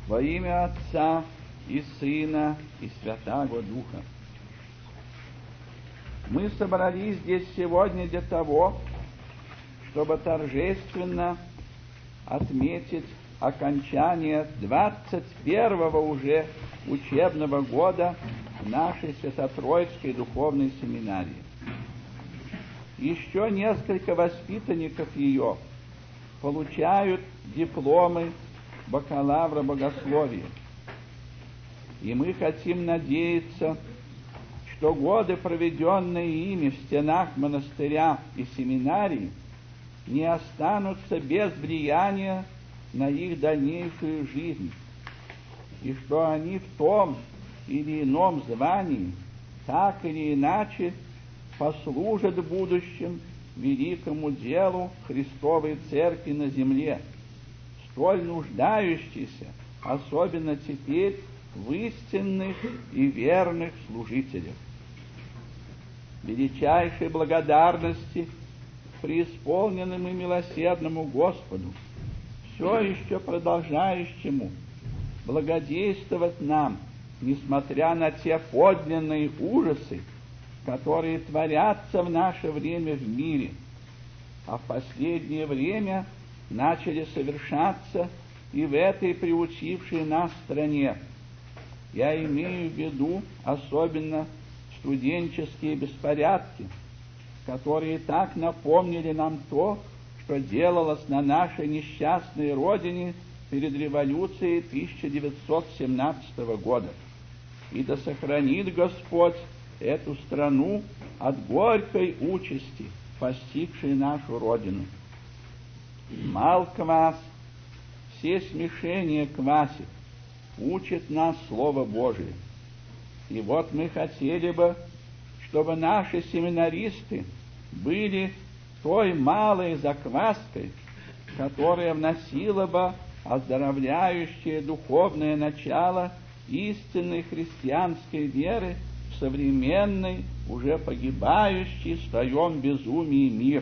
Во имя Отца и Сына и Святаго Духа. Мы собрались здесь сегодня для того, чтобы торжественно отметить окончание 21-го уже учебного года нашей Свято-Троицкой духовной семинарии. Еще несколько воспитанников ее получают дипломы бакалавра богословия. И мы хотим надеяться, что годы, проведенные ими в стенах монастыря и семинарии, не останутся без влияния на их дальнейшую жизнь, и что они в том или ином звании, так или иначе, послужат в будущем великому делу Христовой Церкви на земле, столь нуждающейся, особенно теперь, в истинных и верных служителях. Величайшей благодарности преисполненному и милосердному Господу, все еще продолжающему благодействовать нам, несмотря на те подлинные ужасы, которые творятся в наше время в мире, а в последнее время начали совершаться и в этой приучившей нас стране. Я имею в виду особенно студенческие беспорядки, которые так напомнили нам то, что делалось на нашей несчастной родине перед революцией 1917 года. И да сохранит Господь эту страну от горькой участи, постигшей нашу родину. Мал квас, все смешения квасит, учит нас Слово Божие. И вот мы хотели бы, чтобы наши семинаристы были той малой закваской, которая вносила бы оздоровляющее духовное начало истинной христианской веры в современный, уже погибающий в своем безумии мир.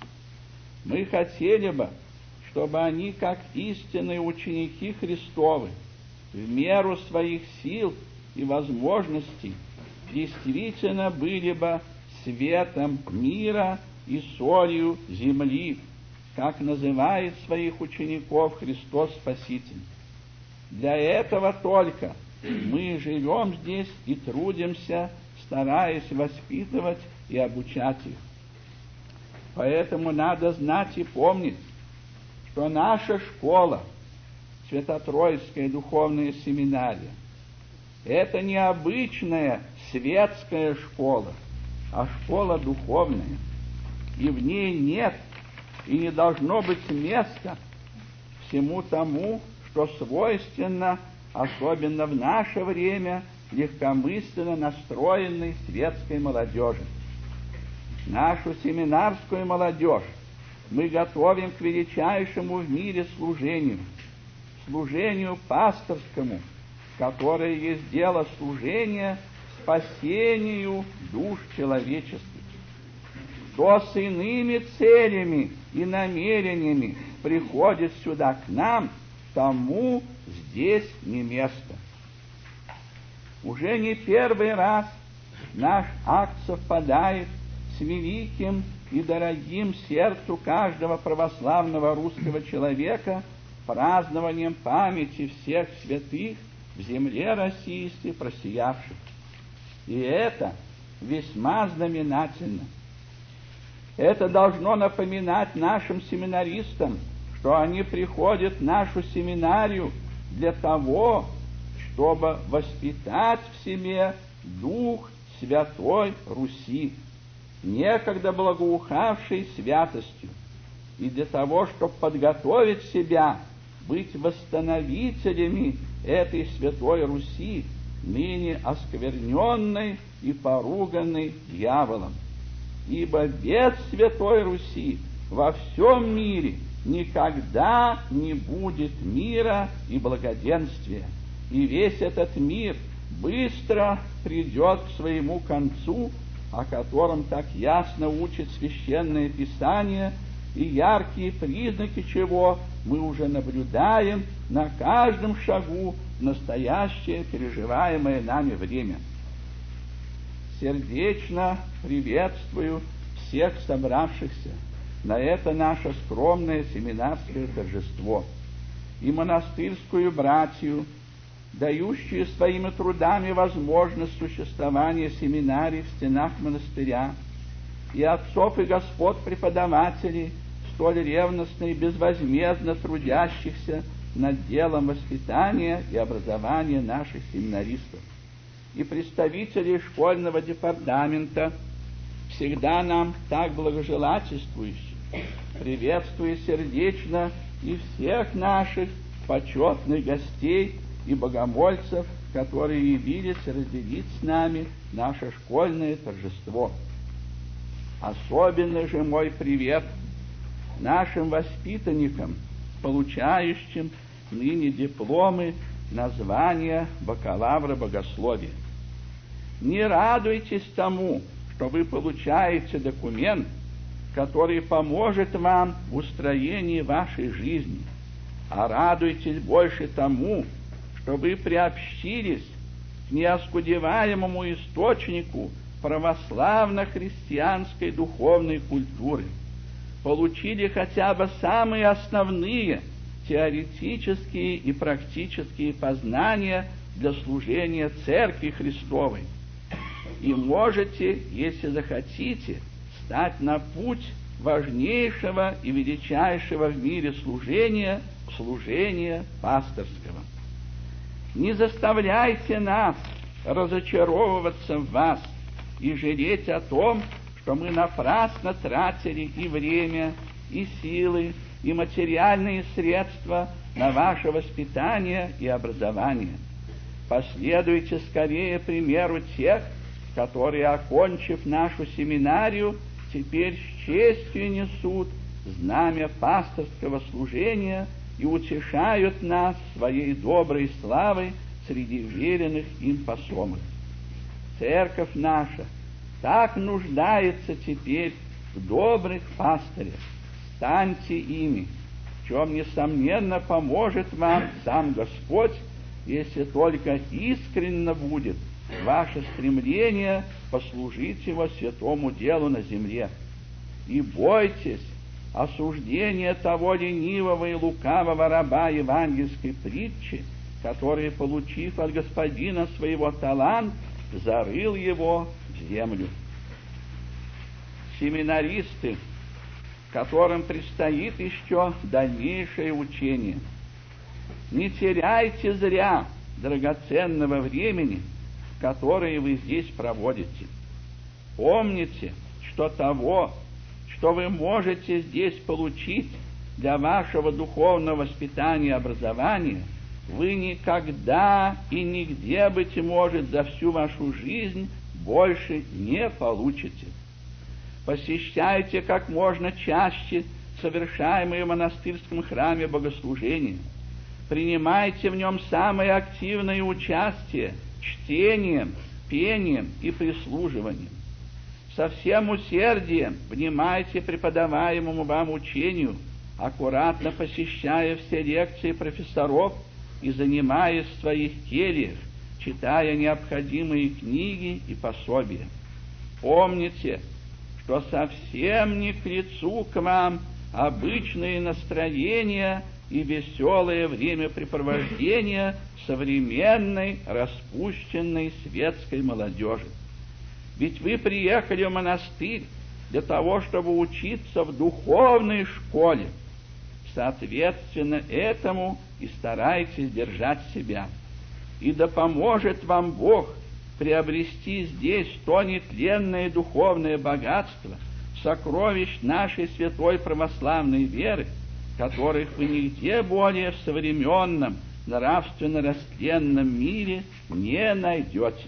Мы хотели бы, чтобы они, как истинные ученики Христовы, в меру своих сил и возможностей, действительно были бы светом мира и солью земли, как называет своих учеников Христос Спаситель. Для этого только мы живем здесь и трудимся, стараясь воспитывать и обучать их. Поэтому надо знать и помнить, что наша школа, Свято-Троицкая духовная семинария, это не обычная светская школа, а школа духовная, и в ней нет и не должно быть места всему тому, что свойственно, особенно в наше время, легкомысленно настроенной светской молодежи. Нашу семинарскую молодежь мы готовим к величайшему в мире служению пасторскому, которое есть дело служения спасению душ человеческих. Кто с иными целями и намерениями приходит сюда к нам, тому здесь не место. Уже не первый раз наш акт совпадает с великим и дорогим сердцу каждого православного русского человека празднованием памяти всех святых в земле российской просиявших. И это весьма знаменательно. Это должно напоминать нашим семинаристам, что они приходят в нашу семинарию для того, чтобы воспитать в себе дух Святой Руси, некогда благоухавшей святостью, и для того, чтобы подготовить себя быть восстановителями этой Святой Руси, ныне оскверненной и поруганной дьяволом. Ибо без Святой Руси во всем мире никогда не будет мира и благоденствия, и весь этот мир быстро придет к своему концу, о котором так ясно учит Священное Писание, и яркие признаки чего мы уже наблюдаем на каждом шагу настоящее переживаемое нами время. Сердечно приветствую всех собравшихся на это наше скромное семинарское торжество и монастырскую братью, дающую своими трудами возможность существования семинарий в стенах монастыря, и отцов и господ преподавателей, столь ревностно и безвозмездно трудящихся над делом воспитания и образования наших семинаристов, и представителей школьного департамента, всегда нам так благожелательствующих. Приветствую сердечно и всех наших почетных гостей и богомольцев, которые явились разделить с нами наше школьное торжество. Особенно же мой привет нашим воспитанникам, получающим ныне дипломы на звание бакалавра богословия. Не радуйтесь тому, что вы получаете документ, который поможет вам в устроении вашей жизни, а радуйтесь больше тому, что вы приобщились к неоскудеваемому источнику православно-христианской духовной культуры, получили хотя бы самые основные теоретические и практические познания для служения Церкви Христовой, и можете, если захотите, стать на путь важнейшего и величайшего в мире служения пасторского. Не заставляйте нас разочаровываться в вас и жалеть о том, что мы напрасно тратили и время, и силы, и материальные средства на ваше воспитание и образование. Последуйте скорее примеру тех, которые, окончив нашу семинарию, теперь с честью несут знамя пасторского служения и утешают нас своей доброй славой среди веренных им посомых. Церковь наша так нуждается теперь в добрых пастырях. Станьте ими, в чем, несомненно, поможет вам сам Господь, если только искренно будет ваше стремление послужить Его святому делу на земле. И бойтесь осуждения того ленивого и лукавого раба евангельской притчи, который, получив от господина своего талант, зарыл его в землю. Семинаристы, которым предстоит еще дальнейшее учение, не теряйте зря драгоценного времени, которое вы здесь проводите. Помните, что того, что вы можете здесь получить для вашего духовного воспитания и образования, вы никогда и нигде, быть может, за всю вашу жизнь больше не получите. Посещайте как можно чаще совершаемые в монастырском храме богослужения. Принимайте в нем самое активное участие чтением, пением и прислуживанием. Со всем усердием внимайте преподаваемому вам учению, аккуратно посещая все лекции профессоров и занимаясь в своих кельях, читая необходимые книги и пособия. Помните, что совсем не к лицу к вам обычные настроения и веселое времяпрепровождение современной распущенной светской молодежи. Ведь вы приехали в монастырь для того, чтобы учиться в духовной школе. Соответственно этому и старайтесь держать себя. И да поможет вам Бог приобрести здесь то нетленное духовное богатство, сокровищ нашей святой православной веры, которых вы нигде более в современном, нравственно-растленном мире не найдете.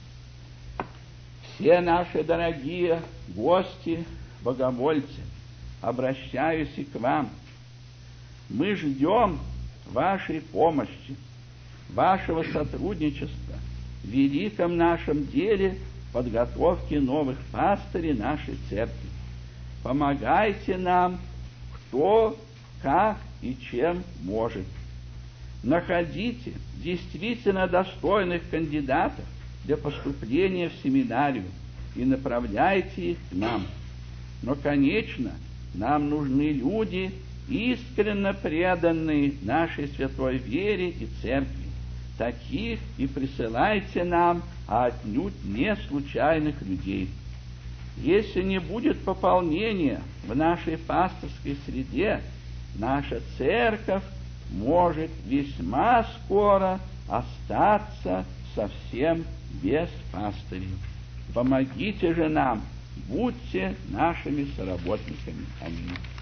Все наши дорогие гости, богомольцы, обращаюсь и к вам. Мы ждем вашей помощи, вашего сотрудничества в великом нашем деле подготовки новых пастырей нашей церкви. Помогайте нам, кто как и чем может. Находите действительно достойных кандидатов для поступления в семинарию и направляйте их к нам. Но, конечно, нам нужны люди, искренне преданные нашей святой вере и церкви. Таких и присылайте нам, а отнюдь не случайных людей. Если не будет пополнения в нашей пасторской среде, наша церковь может весьма скоро остаться совсем без пастырей. Помогите же нам, будьте нашими соработниками. Аминь.